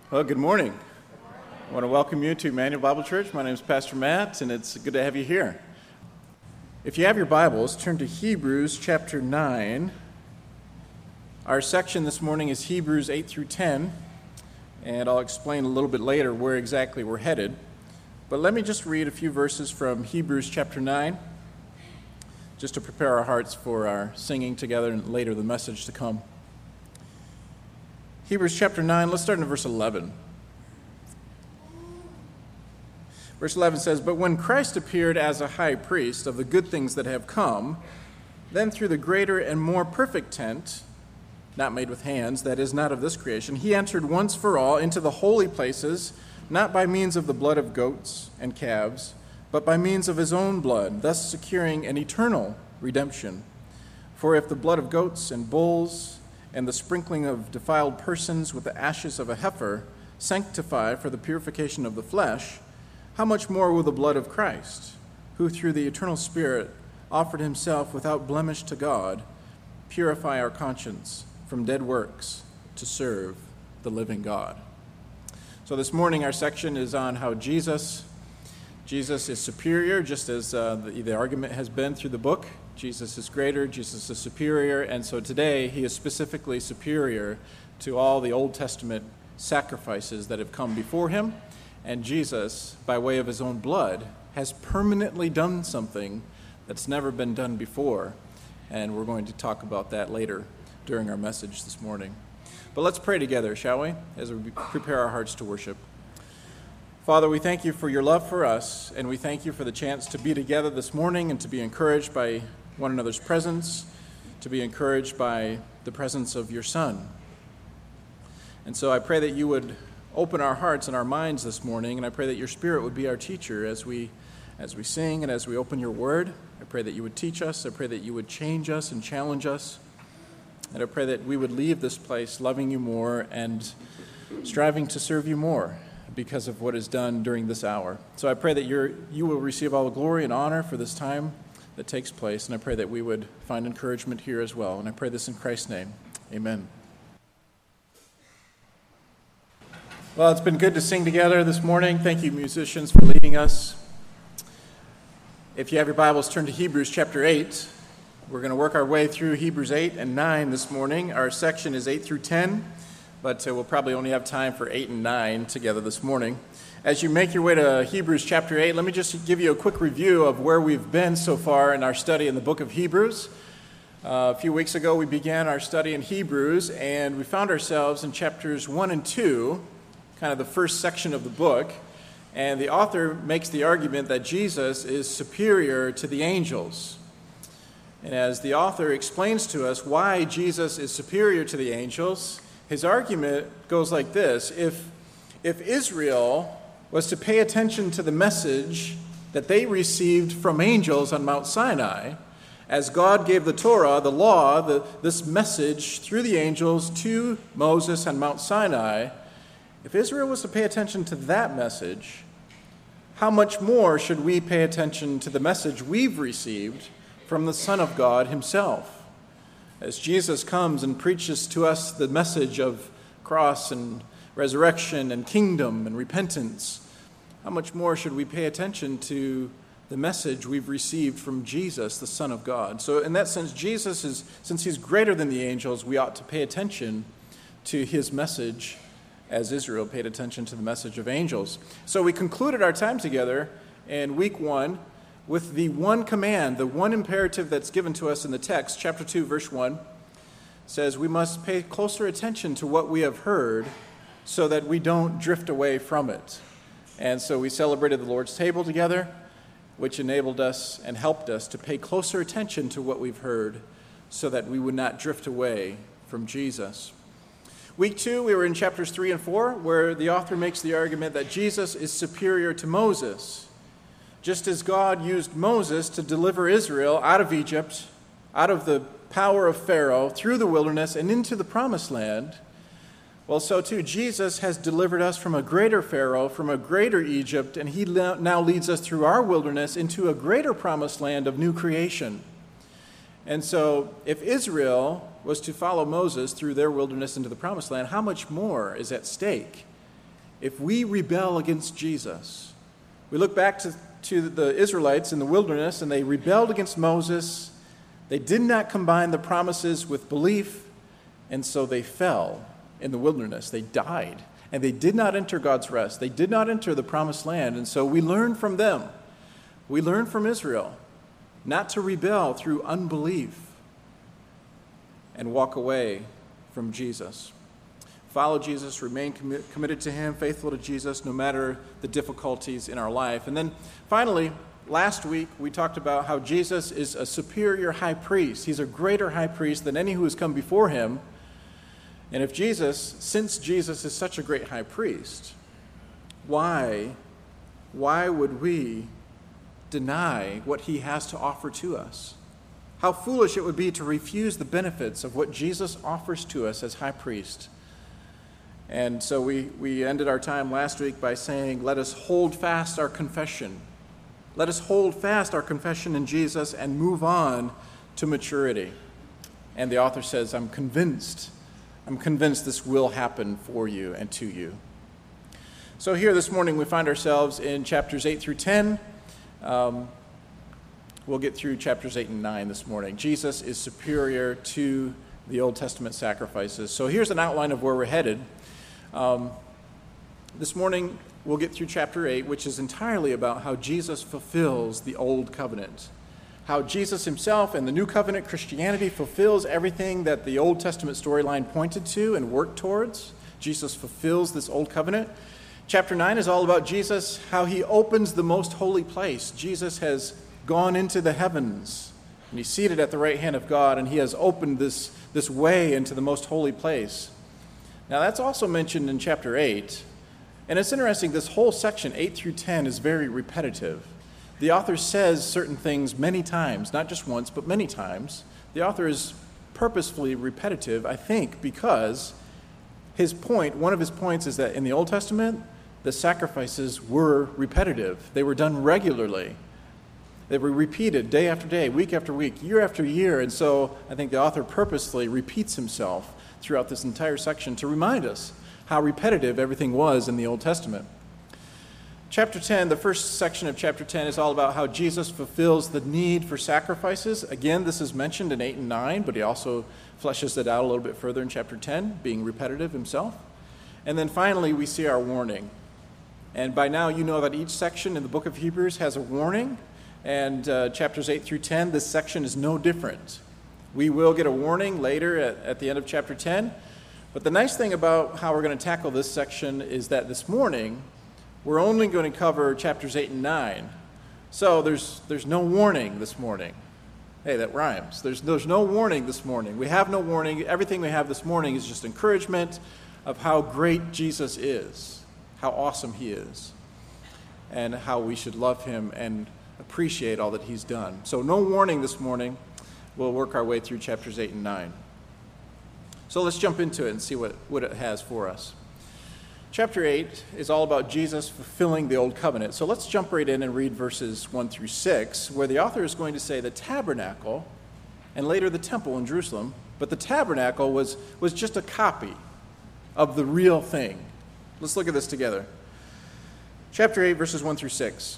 Well, good morning. I want to welcome you to Emmanuel Bible Church. My name is Pastor Matt, and it's good to have you here. If you have your Bibles, turn to Hebrews chapter 9. Our section this morning is Hebrews 8 through 10, and I'll explain a little bit later where exactly we're headed. But let me just read a few verses from Hebrews chapter 9, just to prepare our hearts for our singing together and later the message to come. Hebrews chapter 9, let's start in verse 11. Verse 11 says, "But when Christ appeared as a high priest of the good things that have come, then through the greater and more perfect tent, not made with hands, that is, not of this creation, he entered once for all into the holy places, not by means of the blood of goats and calves, but by means of his own blood, thus securing an eternal redemption. For if the blood of goats and bulls and the sprinkling of defiled persons with the ashes of a heifer sanctify for the purification of the flesh, how much more will the blood of Christ, who through the eternal Spirit offered himself without blemish to God, purify our conscience from dead works to serve the living God?" So this morning our section is on how Jesus is superior, just as the argument has been through the book. Jesus is greater, Jesus is superior, and so today he is specifically superior to all the Old Testament sacrifices that have come before him, and Jesus, by way of his own blood, has permanently done something that's never been done before, and we're going to talk about that later during our message this morning. But let's pray together, shall we, as we prepare our hearts to worship. Father, we thank you for your love for us, and we thank you for the chance to be together this morning and to be encouraged by one another's presence, to be encouraged by the presence of your Son. And so I pray that you would open our hearts and our minds this morning, and I pray that your Spirit would be our teacher as we sing and as we open your word. I pray that you would teach us. I pray that you would change us and challenge us. And I pray that we would leave this place loving you more and striving to serve you more because of what is done during this hour. So I pray that you will receive all the glory and honor for this time that takes place, and I pray that we would find encouragement here as well. And I pray this in Christ's name. Amen. Well, it's been good to sing together this morning. Thank you, musicians, for leading us. If you have your Bibles, turn to Hebrews chapter 8. We're going to work our way through Hebrews 8 and 9 this morning. Our section is 8 through 10, but we'll probably only have time for 8 and 9 together this morning. As you make your way to Hebrews chapter 8, let me just give you a quick review of where we've been so far in our study in the book of Hebrews. A few weeks ago, we began our study in Hebrews, and we found ourselves in chapters 1 and 2, kind of the first section of the book, and the author makes the argument that Jesus is superior to the angels. And as the author explains to us why Jesus is superior to the angels, his argument goes like this: If Israel was to pay attention to the message that they received from angels on Mount Sinai, as God gave the Torah, the law, this message through the angels to Moses on Mount Sinai, if Israel was to pay attention to that message, how much more should we pay attention to the message we've received from the Son of God himself? As Jesus comes and preaches to us the message of cross and resurrection and kingdom and repentance, how much more should we pay attention to the message we've received from Jesus, the Son of God? So in that sense, Jesus since he's greater than the angels, we ought to pay attention to his message as Israel paid attention to the message of angels. So we concluded our time together in week 1 with the one command, the one imperative that's given to us in the text. Chapter 2, verse 1 says we must pay closer attention to what we have heard so that we don't drift away from it. And so we celebrated the Lord's table together, which enabled us and helped us to pay closer attention to what we've heard so that we would not drift away from Jesus. Week 2, we were in chapters 3 and 4, where the author makes the argument that Jesus is superior to Moses. Just as God used Moses to deliver Israel out of Egypt, out of the power of Pharaoh, through the wilderness and into the promised land, well, so too, Jesus has delivered us from a greater Pharaoh, from a greater Egypt, and he now leads us through our wilderness into a greater promised land of new creation. And so, if Israel was to follow Moses through their wilderness into the promised land, how much more is at stake if we rebel against Jesus. We look back to the Israelites in the wilderness, and they rebelled against Moses. They did not combine the promises with belief, and so they fell in the wilderness. They died, and they did not enter God's rest. They did not enter the promised land, and so we learn from them. We learn from Israel not to rebel through unbelief and walk away from Jesus. Follow Jesus, remain committed to him, faithful to Jesus, no matter the difficulties in our life. And then finally, last week we talked about how Jesus is a superior high priest. He's a greater high priest than any who has come before him. And since Jesus is such a great high priest, why would we deny what he has to offer to us? How foolish it would be to refuse the benefits of what Jesus offers to us as high priest. And so we ended our time last week by saying, let us hold fast our confession. Let us hold fast our confession in Jesus and move on to maturity. And the author says, I'm convinced this will happen for you and to you. So here this morning we find ourselves in chapters 8 through 10. We'll get through chapters 8 and 9 this morning. Jesus is superior to the Old Testament sacrifices. So here's an outline of where we're headed. This morning, we'll get through chapter 8, which is entirely about how Jesus fulfills the Old Covenant. How Jesus himself and the New Covenant Christianity fulfills everything that the Old Testament storyline pointed to and worked towards. Jesus fulfills this Old Covenant. Chapter 9 is all about Jesus, how he opens the most holy place. Jesus has gone into the heavens, and he's seated at the right hand of God, and he has opened this way into the most holy place. Now, that's also mentioned in chapter 8, and it's interesting, this whole section, 8 through 10, is very repetitive. The author says certain things many times, not just once, but many times. The author is purposefully repetitive, I think, because one of his points is that in the Old Testament, the sacrifices were repetitive. They were done regularly. They were repeated day after day, week after week, year after year, and so I think the author purposely repeats himself throughout this entire section to remind us how repetitive everything was in the Old Testament. Chapter 10, the first section of chapter 10 is all about how Jesus fulfills the need for sacrifices. Again, this is mentioned in 8 and 9, but he also fleshes it out a little bit further in chapter 10, being repetitive himself. And then finally, we see our warning. And by now, you know that each section in the book of Hebrews has a warning, and chapters 8 through 10, this section is no different. We will get a warning later at the end of chapter 10. But the nice thing about how we're going to tackle this section is that this morning, we're only going to cover chapters 8 and 9. So there's no warning this morning. Hey, that rhymes. There's no warning this morning. We have no warning. Everything we have this morning is just encouragement of how great Jesus is, how awesome he is, and how we should love him and appreciate all that he's done. So no warning this morning. We'll work our way through chapters 8 and 9. So let's jump into it and see what it has for us. Chapter 8 is all about Jesus fulfilling the Old Covenant. So let's jump right in and read verses 1 through 6, where the author is going to say the tabernacle, and later the temple in Jerusalem, but the tabernacle was just a copy of the real thing. Let's look at this together. Chapter 8, verses 1 through 6.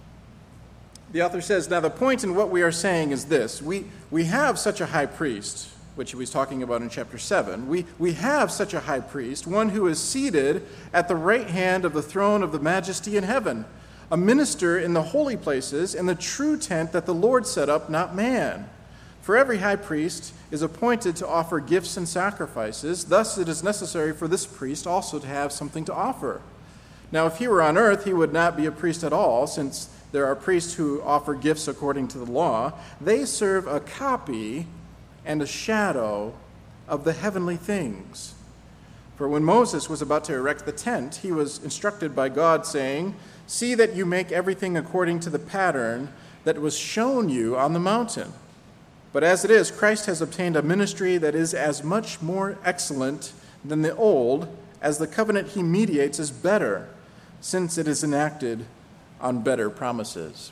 The author says, now the point in what we are saying is this. We have such a high priest, which he was talking about in chapter 7. We have such a high priest, one who is seated at the right hand of the throne of the majesty in heaven, a minister in the holy places, in the true tent that the Lord set up, not man. For every high priest is appointed to offer gifts and sacrifices. Thus it is necessary for this priest also to have something to offer. Now if he were on earth, he would not be a priest at all, since there are priests who offer gifts according to the law. They serve a copy and a shadow of the heavenly things. For when Moses was about to erect the tent, he was instructed by God, saying, see that you make everything according to the pattern that was shown you on the mountain. But as it is, Christ has obtained a ministry that is as much more excellent than the old, as the covenant he mediates is better, since it is enacted on better promises.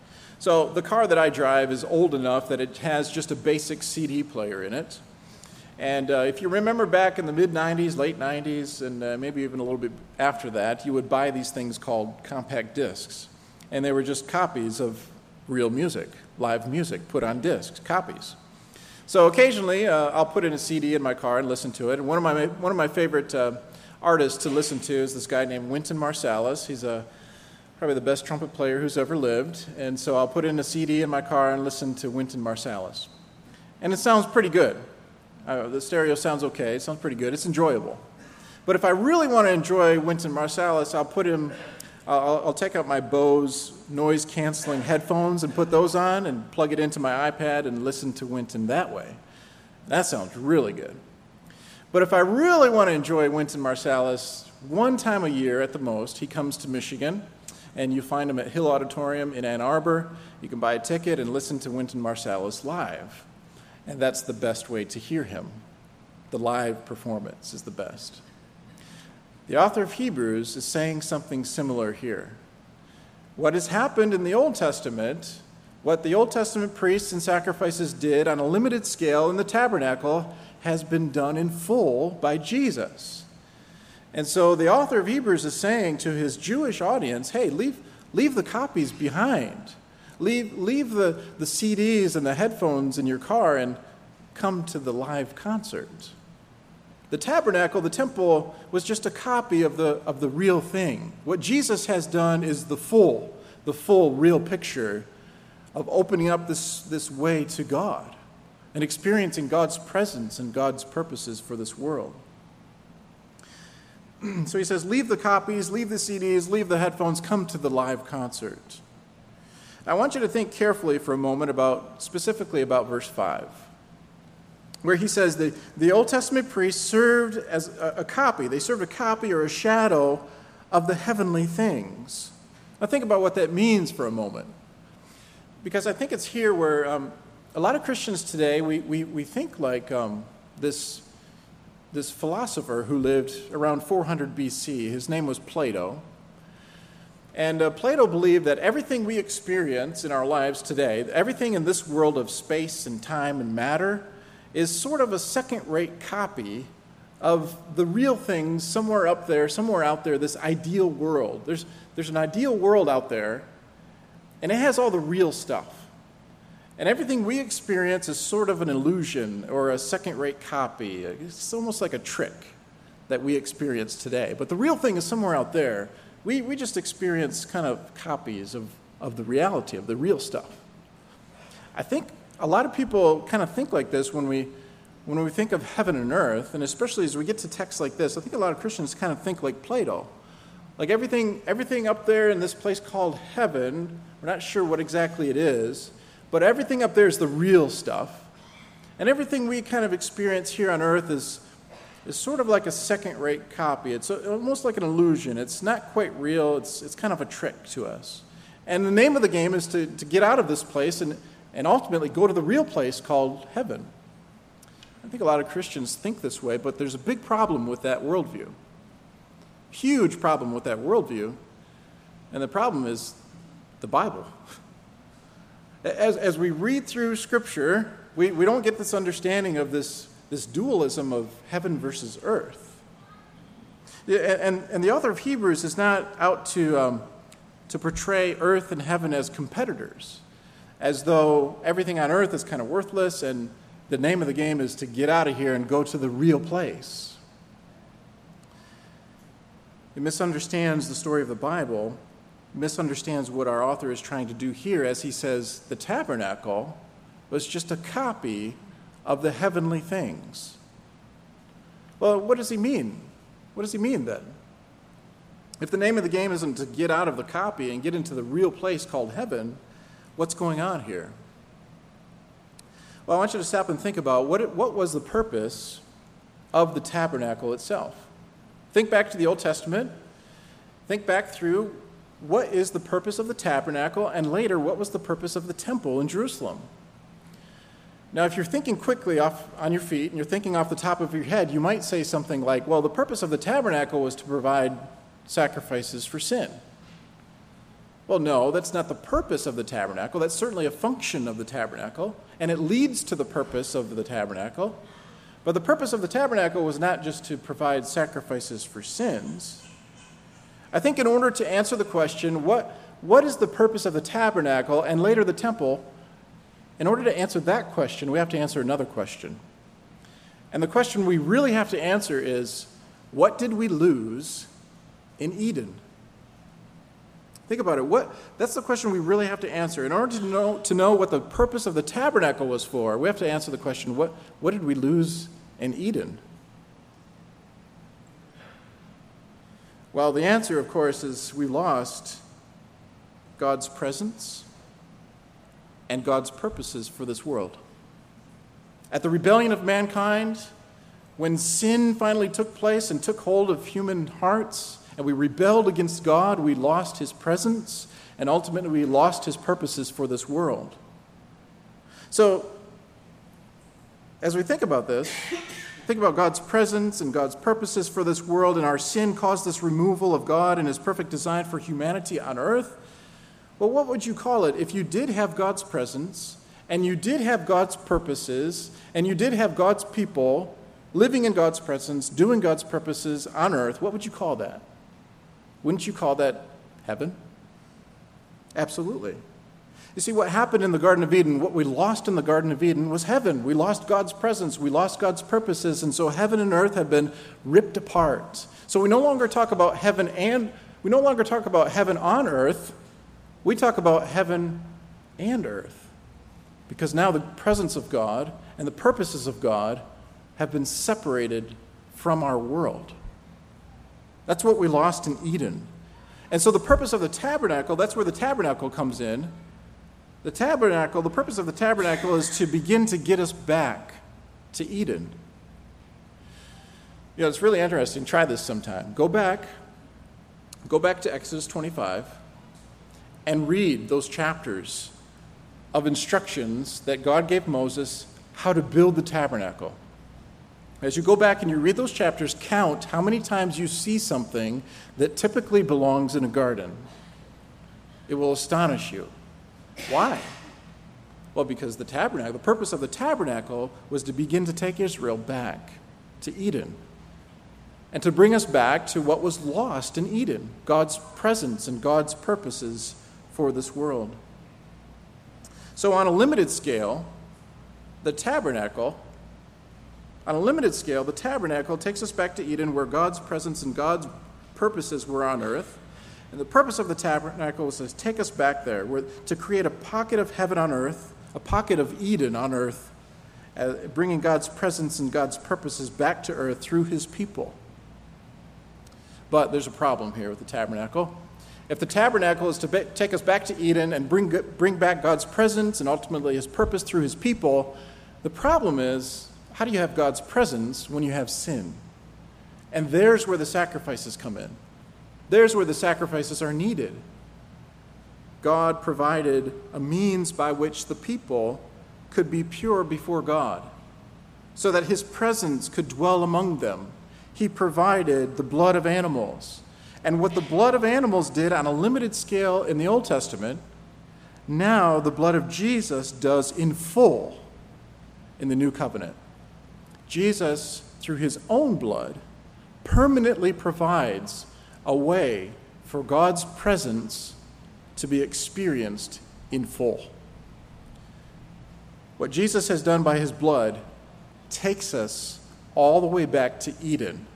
So the car that I drive is old enough that it has just a basic CD player in it. And if you remember back in the mid-'90s, late '90s, and maybe even a little bit after that, you would buy these things called compact discs. And they were just copies of real music, live music, put on discs, copies. So occasionally, I'll put in a CD in my car and listen to it. And one of my favorite artists to listen to is this guy named Wynton Marsalis. He's probably the best trumpet player who's ever lived. And so I'll put in a CD in my car and listen to Wynton Marsalis. And it sounds pretty good. The stereo sounds okay. It sounds pretty good. It's enjoyable. But if I really want to enjoy Wynton Marsalis, I'll take out my Bose noise-canceling headphones and put those on and plug it into my iPad and listen to Wynton that way. That sounds really good. But if I really want to enjoy Wynton Marsalis, one time a year at the most, he comes to Michigan, and you find him at Hill Auditorium in Ann Arbor. You can buy a ticket and listen to Wynton Marsalis live. And that's the best way to hear him. The live performance is the best. The author of Hebrews is saying something similar here. What has happened in the Old Testament, what the Old Testament priests and sacrifices did on a limited scale in the tabernacle, has been done in full by Jesus. And so the author of Hebrews is saying to his Jewish audience, hey, leave the copies behind. Leave the CDs and the headphones in your car and come to the live concert. The tabernacle, the temple, was just a copy of the real thing. What Jesus has done is the full real picture of opening up this way to God and experiencing God's presence and God's purposes for this world. So he says, leave the copies, leave the CDs, leave the headphones, come to the live concert. I want you to think carefully for a moment specifically about verse 5, where he says the Old Testament priests served as a copy. They served a copy or a shadow of the heavenly things. Now think about what that means for a moment, because I think it's here where a lot of Christians today, we think like this philosopher who lived around 400 BC. His name was Plato. And Plato believed that everything we experience in our lives today, everything in this world of space and time and matter, is sort of a second-rate copy of the real things somewhere out there, this ideal world. There's an ideal world out there, and it has all the real stuff. And everything we experience is sort of an illusion or a second-rate copy. It's almost like a trick that we experience today. But the real thing is somewhere out there. We just experience kind of copies of the reality, of the real stuff. I think a lot of people kind of think like this when we think of heaven and earth, and especially as we get to texts like this, I think a lot of Christians kind of think like Plato. Like everything up there in this place called heaven, we're not sure what exactly it is, but everything up there is the real stuff. And everything we kind of experience here on earth is sort of like a second-rate copy. It's almost like an illusion. It's not quite real. It's kind of a trick to us. And the name of the game is to get out of this place and ultimately go to the real place called heaven. I think a lot of Christians think this way, but there's a big problem with that worldview. Huge problem with that worldview. And the problem is the Bible. As we read through Scripture, we don't get this understanding of this dualism of heaven versus earth. And the author of Hebrews is not out to portray earth and heaven as competitors, as though everything on earth is kind of worthless and the name of the game is to get out of here and go to the real place. He misunderstands the story of the Bible, misunderstands what our author is trying to do here as he says the tabernacle was just a copy of the heavenly things. Well, what does he mean? What does he mean then? If the name of the game isn't to get out of the copy and get into the real place called heaven, what's going on here? Well, I want you to stop and think about what was the purpose of the tabernacle itself. Think back to the Old Testament. Think back through what is the purpose of the tabernacle, and later, what was the purpose of the temple in Jerusalem? Now, if you're thinking quickly off on your feet and you're thinking off the top of your head, you might say something like, well, the purpose of the tabernacle was to provide sacrifices for sin. Well, no, that's not the purpose of the tabernacle. That's certainly a function of the tabernacle, and it leads to the purpose of the tabernacle. But the purpose of the tabernacle was not just to provide sacrifices for sins. I think in order to answer the question, what is the purpose of the tabernacle and later the temple, in order to answer that question, we have to answer another question. And the question we really have to answer is, what did we lose in Eden? Think about it. That's the question we really have to answer. In order to know what the purpose of the tabernacle was for, we have to answer the question, what did we lose in Eden? Well, the answer, of course, is we lost God's presence and God's purposes for this world. At the rebellion of mankind, when sin finally took place and took hold of human hearts, and we rebelled against God, we lost his presence, and ultimately we lost his purposes for this world. So, as we think about this, think about God's presence and God's purposes for this world, and our sin caused this removal of God and his perfect design for humanity on earth. Well, what would you call it if you did have God's presence, and you did have God's purposes, and you did have God's people living in God's presence, doing God's purposes on earth? What would you call that? Wouldn't you call that heaven? Absolutely. You see, what happened in the Garden of Eden, what we lost in the Garden of Eden was heaven. We lost God's presence. We lost God's purposes. And so heaven and earth have been ripped apart. So we no longer talk about heaven on earth. We talk about heaven and earth. Because now the presence of God and the purposes of God have been separated from our world. That's what we lost in Eden. And so the purpose of the tabernacle, that's where the tabernacle comes in. The purpose of the tabernacle is to begin to get us back to Eden. You know, it's really interesting. Try this sometime. Go back to Exodus 25 and read those chapters of instructions that God gave Moses how to build the tabernacle. As you go back and you read those chapters, count how many times you see something that typically belongs in a garden. It will astonish you. Why? Well, because the purpose of the tabernacle was to begin to take Israel back to Eden and to bring us back to what was lost in Eden, God's presence and God's purposes for this world. So on a limited scale, the tabernacle takes us back to Eden, where God's presence and God's purposes were on earth. And the purpose of the tabernacle is to take us back there, to create a pocket of heaven on earth, a pocket of Eden on earth, bringing God's presence and God's purposes back to earth through his people. But there's a problem here with the tabernacle. If the tabernacle is to take us back to Eden and bring back God's presence and ultimately his purpose through his people, the problem is, how do you have God's presence when you have sin? And there's where the sacrifices come in. There's where the sacrifices are needed. God provided a means by which the people could be pure before God, so that his presence could dwell among them. He provided the blood of animals. And what the blood of animals did on a limited scale in the Old Testament, now the blood of Jesus does in full in the New Covenant. Jesus, through his own blood, permanently provides a way for God's presence to be experienced in full. What Jesus has done by his blood takes us all the way back to Eden.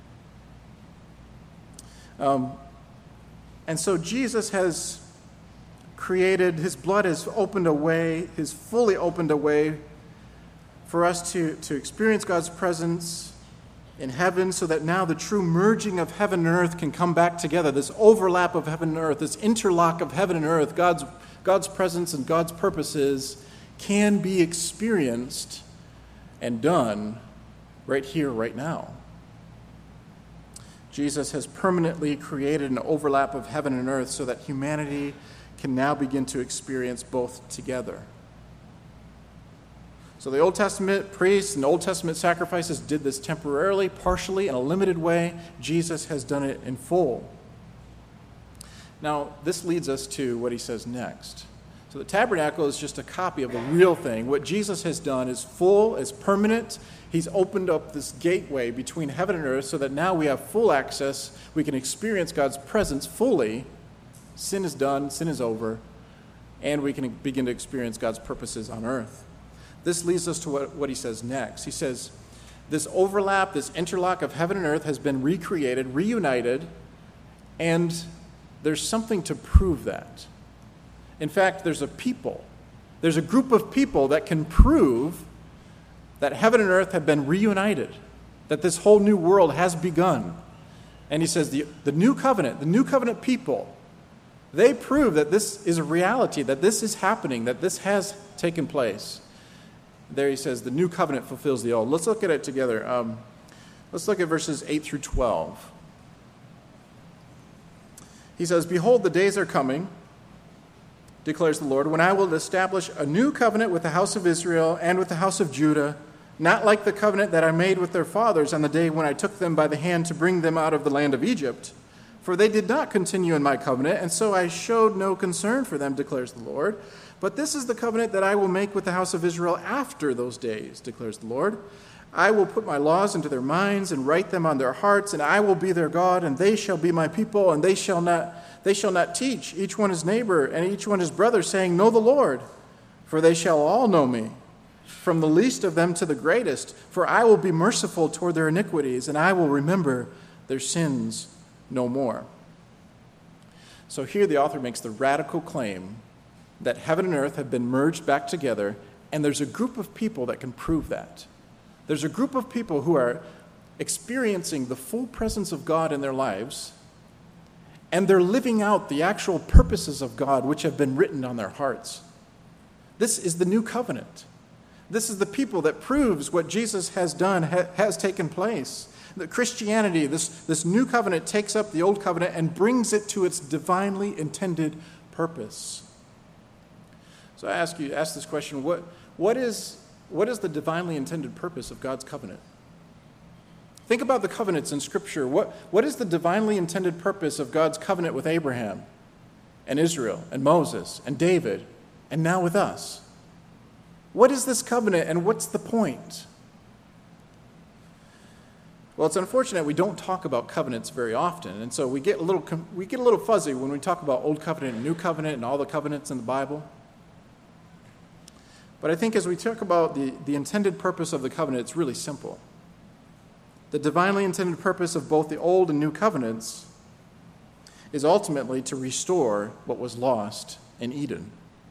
And so Jesus has created, his blood has opened a way, has fully opened a way for us to experience God's presence in heaven, so that now the true merging of heaven and earth can come back together. This overlap of heaven and earth, this interlock of heaven and earth, God's presence and God's purposes can be experienced and done right here, right now. Jesus has permanently created an overlap of heaven and earth so that humanity can now begin to experience both together. So the Old Testament priests and Old Testament sacrifices did this temporarily, partially, in a limited way. Jesus has done it in full. Now, this leads us to what he says next. So the tabernacle is just a copy of the real thing. What Jesus has done is full, is permanent. He's opened up this gateway between heaven and earth so that now we have full access. We can experience God's presence fully. Sin is done, sin is over, and we can begin to experience God's purposes on earth. This leads us to what he says next. He says, this overlap, this interlock of heaven and earth has been recreated, reunited, and there's something to prove that. In fact, there's a group of people that can prove that heaven and earth have been reunited, that this whole new world has begun. And he says the new covenant people, they prove that this is a reality, that this is happening, that this has taken place. There he says the new covenant fulfills the old. Let's look at it together. Let's look at verses 8 through 12. He says, behold, the days are coming, declares the Lord, when I will establish a new covenant with the house of Israel and with the house of Judah, not like the covenant that I made with their fathers on the day when I took them by the hand to bring them out of the land of Egypt. For they did not continue in my covenant, and so I showed no concern for them, declares the Lord. But this is the covenant that I will make with the house of Israel after those days, declares the Lord. I will put my laws into their minds and write them on their hearts, and I will be their God, and they shall be my people, and they shall not teach each one his neighbor and each one his brother, saying, know the Lord, for they shall all know me, from the least of them to the greatest. For I will be merciful toward their iniquities, and I will remember their sins no more. So here the author makes the radical claim that heaven and earth have been merged back together, and there's a group of people that can prove that. There's a group of people who are experiencing the full presence of God in their lives, and they're living out the actual purposes of God which have been written on their hearts. This is the new covenant. This is the people that proves what Jesus has done has taken place. That Christianity, this new covenant, takes up the old covenant and brings it to its divinely intended purpose. So I ask this question, what is the divinely intended purpose of God's covenant? Think about the covenants in Scripture. What is the divinely intended purpose of God's covenant with Abraham and Israel and Moses and David and now with us? What is this covenant and what's the point? Well, it's unfortunate we don't talk about covenants very often, and so we get a little fuzzy when we talk about Old Covenant and New Covenant and all the covenants in the Bible. But I think as we talk about the intended purpose of the covenant, it's really simple. The divinely intended purpose of both the Old and New Covenants is ultimately to restore what was lost in Eden.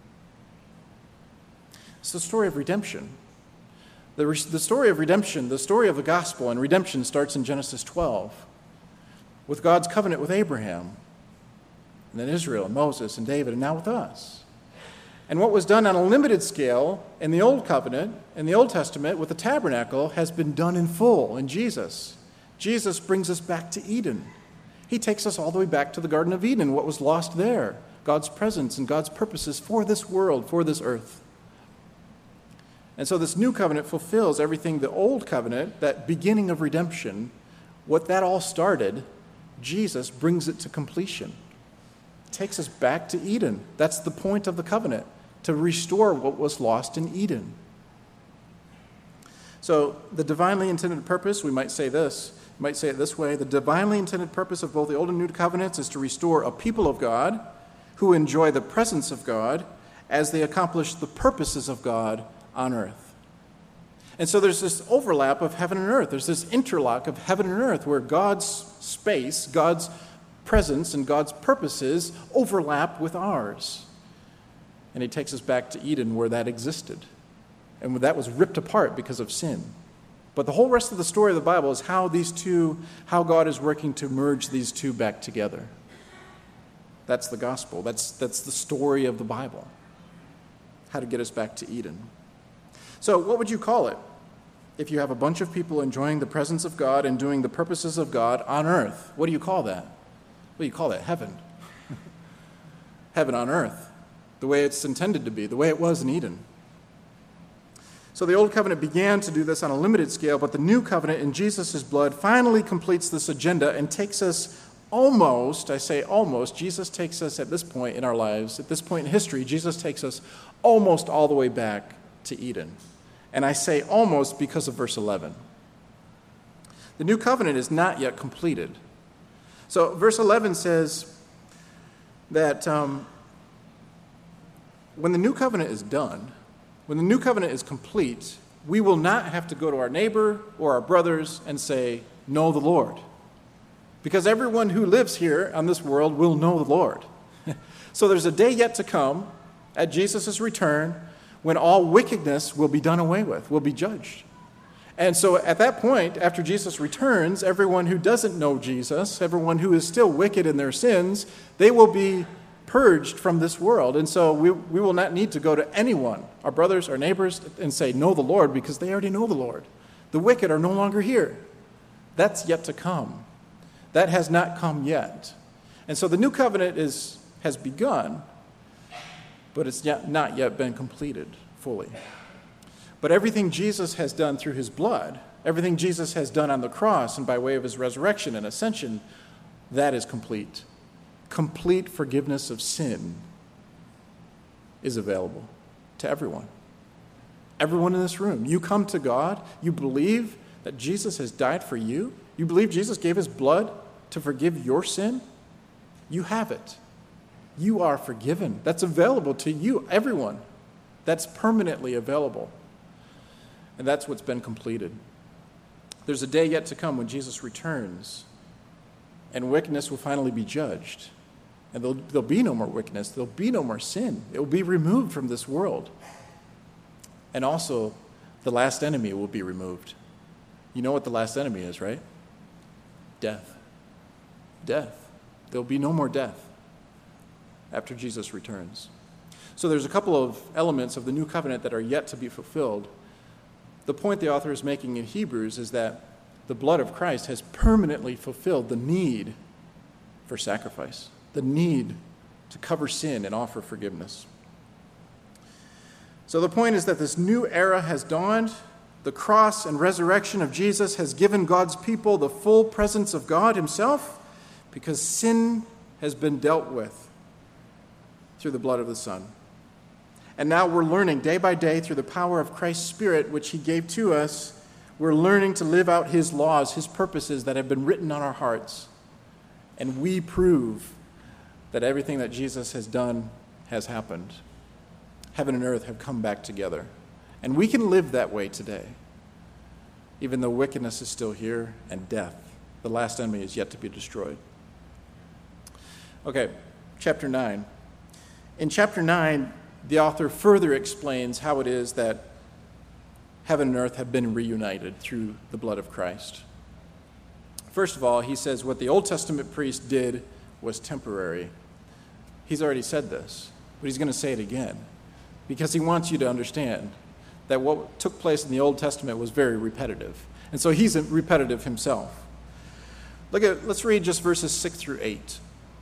It's the story of redemption. The story of redemption, the story of the gospel and redemption starts in Genesis 12 with God's covenant with Abraham, and then Israel and Moses and David, and now with us. And what was done on a limited scale in the Old Covenant, in the Old Testament, with the tabernacle, has been done in full in Jesus. Jesus brings us back to Eden. He takes us all the way back to the Garden of Eden, what was lost there, God's presence and God's purposes for this world, for this earth. And so this new covenant fulfills everything the old covenant, that beginning of redemption, what that all started, Jesus brings it to completion. Takes us back to Eden. That's the point of the covenant, to restore what was lost in Eden. So the divinely intended purpose, we might say it this way, the divinely intended purpose of both the Old and New Covenants is to restore a people of God who enjoy the presence of God as they accomplish the purposes of God on earth. And so there's this overlap of heaven and earth. There's this interlock of heaven and earth where God's space, God's presence, and God's purposes overlap with ours. And he takes us back to Eden where that existed. And that was ripped apart because of sin. But the whole rest of the story of the Bible is how God is working to merge these two back together. That's the gospel. That's the story of the Bible. How to get us back to Eden. So what would you call it if you have a bunch of people enjoying the presence of God and doing the purposes of God on earth? What do you call that? Well, you call that heaven. Heaven on earth, the way it's intended to be, the way it was in Eden. So the Old Covenant began to do this on a limited scale, but the New Covenant in Jesus' blood finally completes this agenda and takes us almost, I say almost, Jesus takes us at this point in our lives, at this point in history, Jesus takes us almost all the way back to Eden. And I say almost because of verse 11. The new covenant is not yet completed. So verse 11 says that when the new covenant is done, when the new covenant is complete, we will not have to go to our neighbor or our brothers and say, know the Lord. Because everyone who lives here on this world will know the Lord. So there's a day yet to come at Jesus' return when all wickedness will be done away with, will be judged. And so at that point, after Jesus returns, everyone who doesn't know Jesus, everyone who is still wicked in their sins, they will be purged from this world. And so we will not need to go to anyone, our brothers, our neighbors, and say, know the Lord, because they already know the Lord. The wicked are no longer here. That's yet to come. That has not come yet. And so the new covenant has begun, but it's not yet been completed fully. But everything Jesus has done through his blood, everything Jesus has done on the cross and by way of his resurrection and ascension, that is complete. Complete forgiveness of sin is available to everyone. Everyone in this room. You come to God, you believe that Jesus has died for you, you believe Jesus gave his blood to forgive your sin, you have it. You are forgiven. That's available to you, everyone. That's permanently available. And that's what's been completed. There's a day yet to come when Jesus returns, and wickedness will finally be judged. And there'll be no more wickedness. There'll be no more sin. It will be removed from this world. And also, the last enemy will be removed. You know what the last enemy is, right? Death. Death. There'll be no more death after Jesus returns. So there's a couple of elements of the new covenant that are yet to be fulfilled. The point the author is making in Hebrews is that the blood of Christ has permanently fulfilled the need for sacrifice, the need to cover sin and offer forgiveness. So the point is that this new era has dawned. The cross and resurrection of Jesus has given God's people the full presence of God himself, because sin has been dealt with through the blood of the Son. And now we're learning day by day through the power of Christ's Spirit, which he gave to us, we're learning to live out his laws, his purposes that have been written on our hearts. And we prove that everything that Jesus has done has happened. Heaven and earth have come back together. And we can live that way today, even though wickedness is still here and death, the last enemy, is yet to be destroyed. Okay, chapter 9. In chapter 9, the author further explains how it is that heaven and earth have been reunited through the blood of Christ. First of all, he says what the Old Testament priest did was temporary. He's already said this, but he's going to say it again, because he wants you to understand that what took place in the Old Testament was very repetitive. And so he's repetitive himself. Let's read just verses 6 through 8.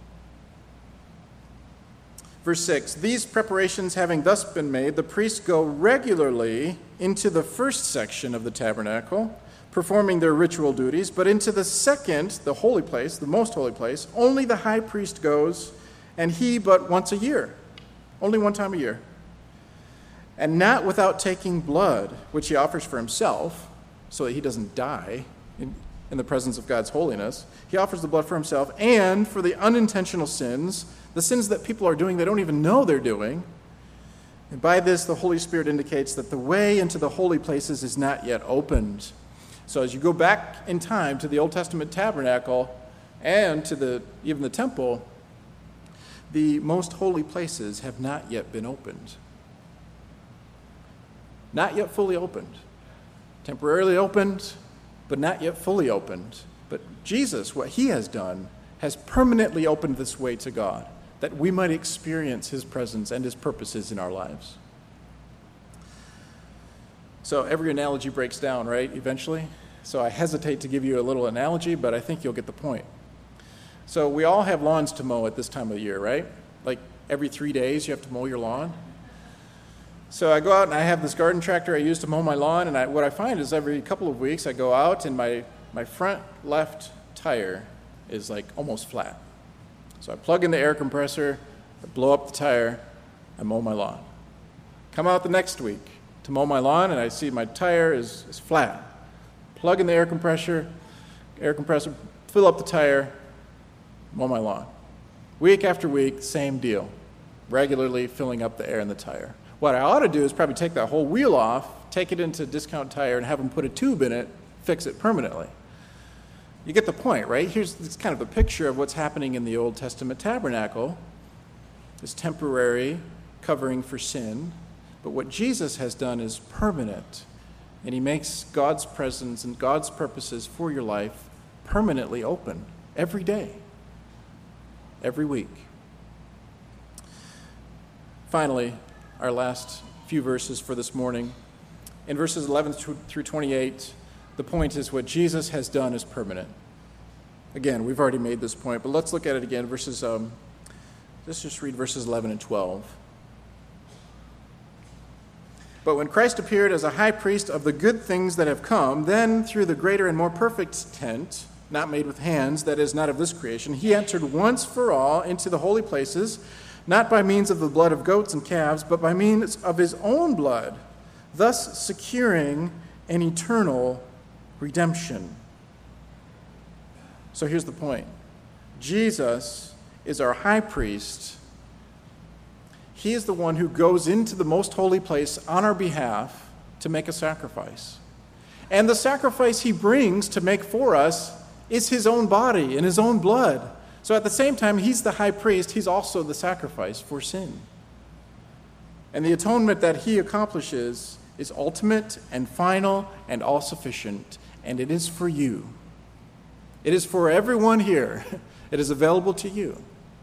Verse 6, these preparations having thus been made, the priests go regularly into the first section of the tabernacle, performing their ritual duties, but into the second, the holy place, the most holy place, only the high priest goes, and he but once a year, only one time a year, and not without taking blood, which he offers for himself, so that he doesn't die in the presence of God's holiness. He offers the blood for himself and for the unintentional sins, the sins that people are doing they don't even know they're doing. And by this, the Holy Spirit indicates that the way into the holy places is not yet opened. So as you go back in time to the Old Testament tabernacle and to even the temple, the most holy places have not yet been opened. Not yet fully opened. Temporarily opened, but not yet fully opened. But Jesus, what he has done, has permanently opened this way to God, that we might experience his presence and his purposes in our lives. So every analogy breaks down, right, eventually? So I hesitate to give you a little analogy, but I think you'll get the point. So we all have lawns to mow at this time of the year, right? Like every 3 days you have to mow your lawn. So I go out and I have this garden tractor I use to mow my lawn, and what I find is every couple of weeks I go out and my front left tire is like almost flat. So I plug in the air compressor, I blow up the tire, I mow my lawn. Come out the next week to mow my lawn, and I see my tire is flat. Plug in the air compressor, fill up the tire, mow my lawn. Week after week, same deal. Regularly filling up the air in the tire. What I ought to do is probably take that whole wheel off, take it into Discount Tire, and have them put a tube in it, fix it permanently. You get the point, right? Here's this kind of a picture of what's happening in the Old Testament tabernacle, this temporary covering for sin. But what Jesus has done is permanent, and he makes God's presence and God's purposes for your life permanently open every day, every week. Finally, our last few verses for this morning. In verses 11 through 28, the point is what Jesus has done is permanent. Again, we've already made this point, but let's look at it again. Let's just read verses 11 and 12. But when Christ appeared as a high priest of the good things that have come, then through the greater and more perfect tent, not made with hands, that is, not of this creation, he entered once for all into the holy places, not by means of the blood of goats and calves, but by means of his own blood, thus securing an eternal redemption. So here's the point. Jesus is our high priest. He is the one who goes into the most holy place on our behalf to make a sacrifice. And the sacrifice he brings to make for us is his own body and his own blood. So at the same time, he's the high priest, he's also the sacrifice for sin. And the atonement that he accomplishes is ultimate and final and all-sufficient, and it is for you. It is for everyone here. It is available to you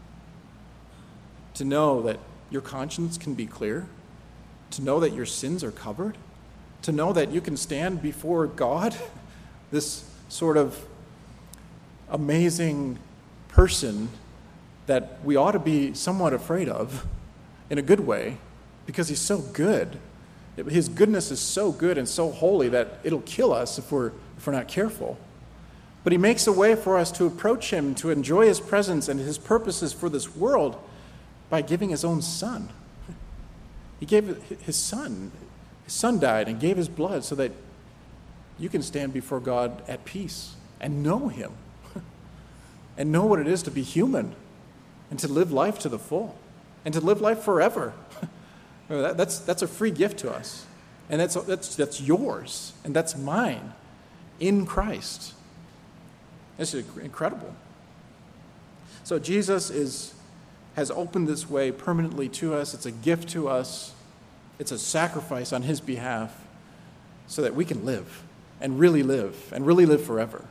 to know that your conscience can be clear, to know that your sins are covered, to know that you can stand before God, this sort of amazing person that we ought to be somewhat afraid of in a good way because he's so good. His goodness is so good and so holy that it'll kill us if we're not careful. But he makes a way for us to approach him, to enjoy his presence and his purposes for this world by giving his own son. He gave his son. His son died and gave his blood so that you can stand before God at peace and know him and know what it is to be human and to live life to the full and to live life forever. That's a free gift to us. And that's yours and that's mine in Christ. This is incredible. So Jesus has opened this way permanently to us. It's a gift to us. It's a sacrifice on his behalf so that we can live and really live forever.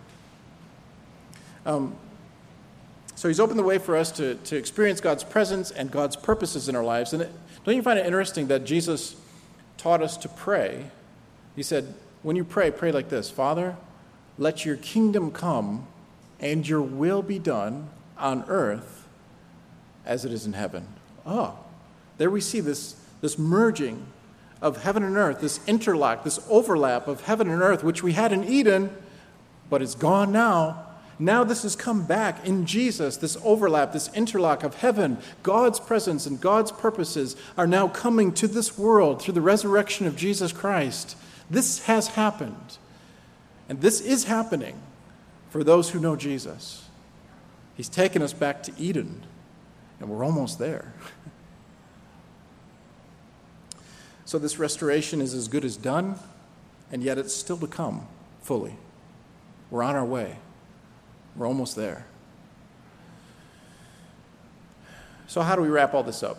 So he's opened the way for us to experience God's presence and God's purposes in our lives. And don't you find it interesting that Jesus taught us to pray? He said, when you pray, pray like this: Father, let your kingdom come and your will be done on earth as it is in heaven. Oh, there we see this merging of heaven and earth, this interlock, this overlap of heaven and earth, which we had in Eden, but it's gone now. Now this has come back in Jesus, this overlap, this interlock of heaven. God's presence and God's purposes are now coming to this world through the resurrection of Jesus Christ. This has happened, and this is happening for those who know Jesus. He's taken us back to Eden, and we're almost there. So this restoration is as good as done, and yet it's still to come fully. We're on our way. We're almost there. So how do we wrap all this up?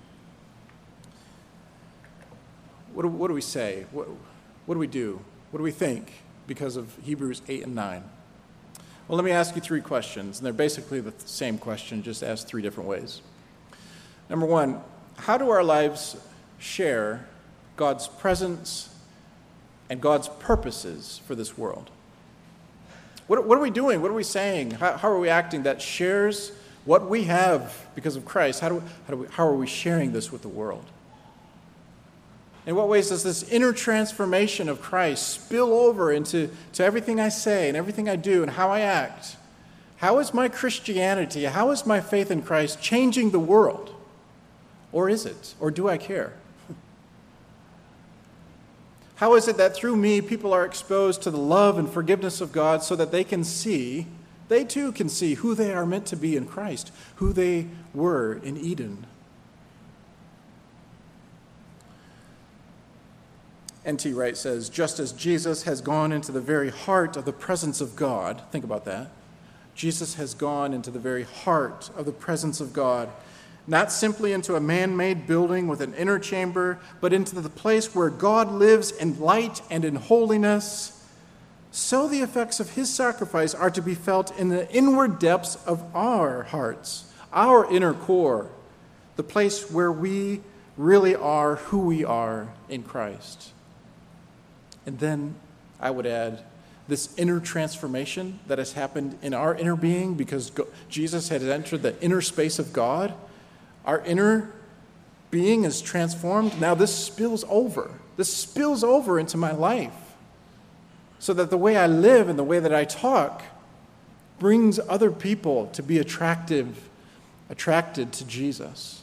What do we say? What do we do? What do we think because of Hebrews 8 and 9? Well, let me ask you three questions, and they're basically the same question, just asked three different ways. Number one, how do our lives share God's presence and God's purposes for this world? What are we doing? What are we saying? How are we acting that shares what we have because of Christ? How are we sharing this with the world? In what ways does this inner transformation of Christ spill over into everything I say and everything I do and how I act? How is my Christianity, how is my faith in Christ changing the world? Or is it? Or do I care? How is it that through me people are exposed to the love and forgiveness of God so that they too can see who they are meant to be in Christ, who they were in Eden? N.T. Wright says, just as Jesus has gone into the very heart of the presence of God, think about that. Jesus has gone into the very heart of the presence of God, not simply into a man-made building with an inner chamber, but into the place where God lives in light and in holiness. So the effects of his sacrifice are to be felt in the inward depths of our hearts, our inner core, the place where we really are who we are in Christ. And then I would add this inner transformation that has happened in our inner being because Jesus had entered the inner space of God. Our inner being is transformed. Now this spills over. This spills over into my life so that the way I live and the way that I talk brings other people to be attracted to Jesus.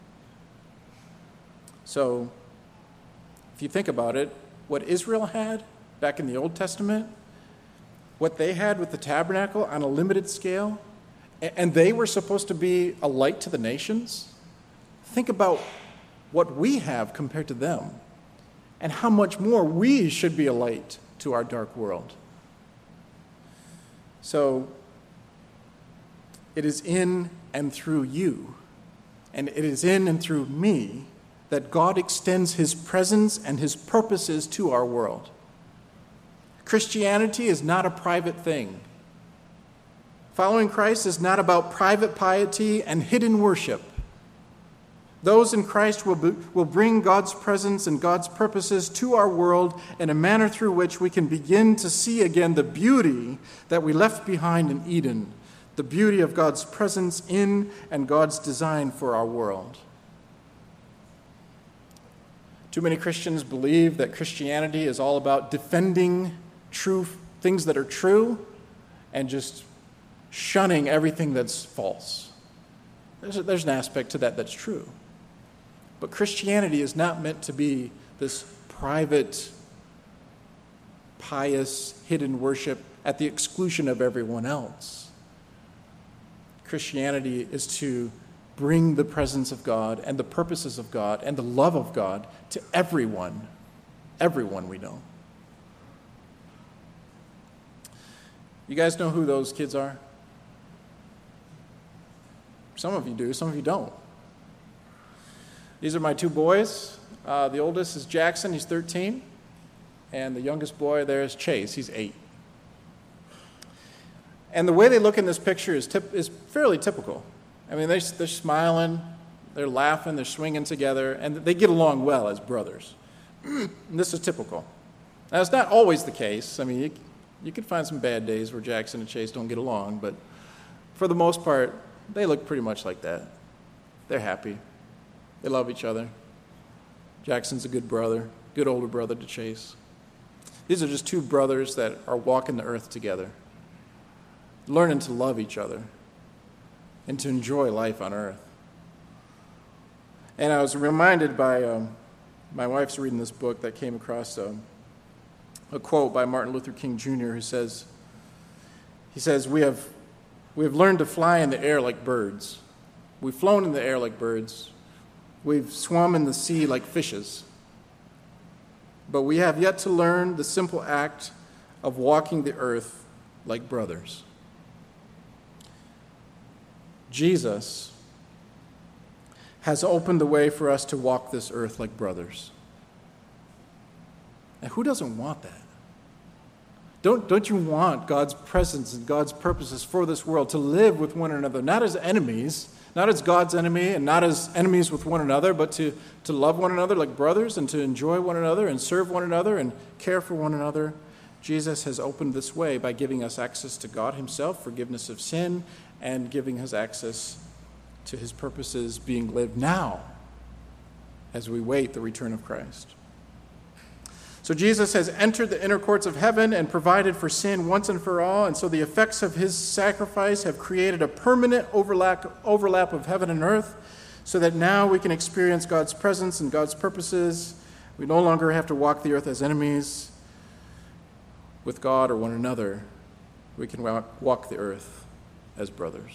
So if you think about it, what Israel had back in the Old Testament, what they had with the tabernacle on a limited scale, and they were supposed to be a light to the nations. Think about what we have compared to them and how much more we should be a light to our dark world. So it is in and through you, and it is in and through me that God extends his presence and his purposes to our world. Christianity is not a private thing. Following Christ is not about private piety and hidden worship. Those in Christ will bring God's presence and God's purposes to our world in a manner through which we can begin to see again the beauty that we left behind in Eden, the beauty of God's presence in and God's design for our world. Too many Christians believe that Christianity is all about defending things that are true and just shunning everything that's false. There's an aspect to that that's true. But Christianity is not meant to be this private, pious, hidden worship at the exclusion of everyone else. Christianity is to bring the presence of God and the purposes of God and the love of God to everyone we know. You guys know who those kids are? Some of you do, some of you don't. These are my two boys. The oldest is Jackson, he's 13. And the youngest boy there is Chase, he's 8. And the way they look in this picture is fairly typical. I mean, they're smiling, they're laughing, they're swinging together, and they get along well as brothers. And this is typical. Now, it's not always the case. I mean, you could find some bad days where Jackson and Chase don't get along, but for the most part, they look pretty much like that. They're happy. They love each other. Jackson's a good brother, good older brother to Chase. These are just two brothers that are walking the earth together, learning to love each other and to enjoy life on earth. And I was reminded by my wife's reading this book that came across a quote by Martin Luther King Jr. who says, we have learned to fly in the air like birds. We've flown in the air like birds. We've swum in the sea like fishes. But we have yet to learn the simple act of walking the earth like brothers. Jesus has opened the way for us to walk this earth like brothers. And who doesn't want that? Don't you want God's presence and God's purposes for this world to live with one another, not as enemies, not as God's enemy and not as enemies with one another, but to love one another like brothers and to enjoy one another and serve one another and care for one another? Jesus has opened this way by giving us access to God himself, forgiveness of sin, and giving us access to his purposes being lived now as we wait the return of Christ. So Jesus has entered the inner courts of heaven and provided for sin once and for all, and so the effects of his sacrifice have created a permanent overlap of heaven and earth, so that now we can experience God's presence and God's purposes. We no longer have to walk the earth as enemies with God or one another. We can walk the earth as brothers.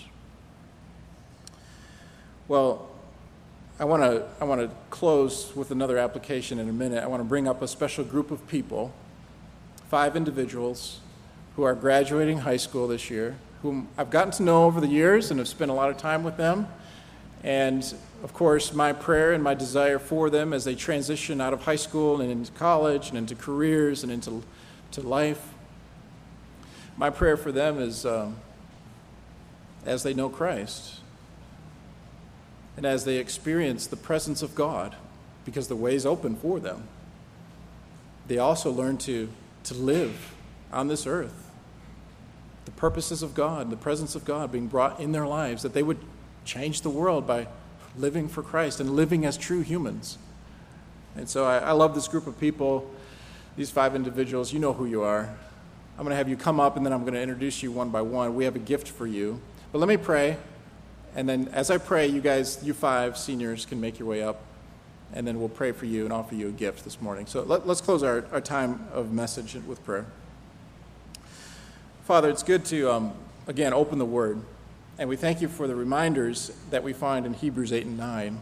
Well, I want to close with another application in a minute. I want to bring up a special group of people, 5 individuals who are graduating high school this year, whom I've gotten to know over the years and have spent a lot of time with them. And, of course, my prayer and my desire for them as they transition out of high school and into college and into careers and into life, my prayer for them is as they know Christ and as they experience the presence of God, because the way is open for them, they also learn to live on this earth. The purposes of God, the presence of God being brought in their lives, that they would change the world by living for Christ and living as true humans. And so I love this group of people, these 5 individuals. You know who you are. I'm going to have you come up, and then I'm going to introduce you one by one. We have a gift for you. But let me pray, and then as I pray, you guys, you 5 seniors can make your way up, and then we'll pray for you and offer you a gift this morning. So let's close our time of message with prayer. Father, it's good to, again, open the Word. And we thank you for the reminders that we find in Hebrews 8 and 9.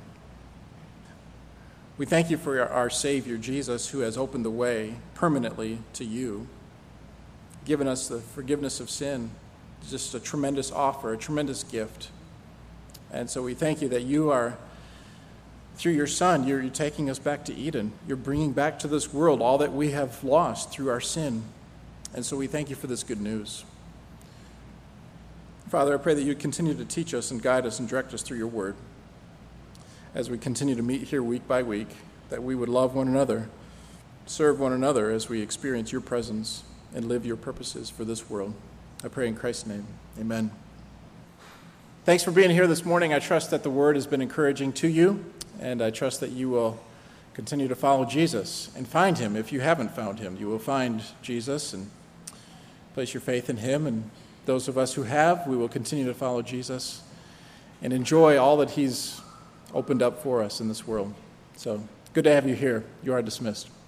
We thank you for our Savior, Jesus, who has opened the way permanently to you, given us the forgiveness of sin, just a tremendous offer, a tremendous gift. And so we thank you that you are, through your Son, you're taking us back to Eden. You're bringing back to this world all that we have lost through our sin. And so we thank you for this good news. Father, I pray that you continue to teach us and guide us and direct us through your word as we continue to meet here week by week, that we would love one another, serve one another as we experience your presence and live your purposes for this world. I pray in Christ's name. Amen. Thanks for being here this morning. I trust that the word has been encouraging to you, and I trust that you will continue to follow Jesus and find him. If you haven't found him, you will find Jesus and place your faith in him. And those of us who have, we will continue to follow Jesus and enjoy all that he's opened up for us in this world. So good to have you here. You are dismissed.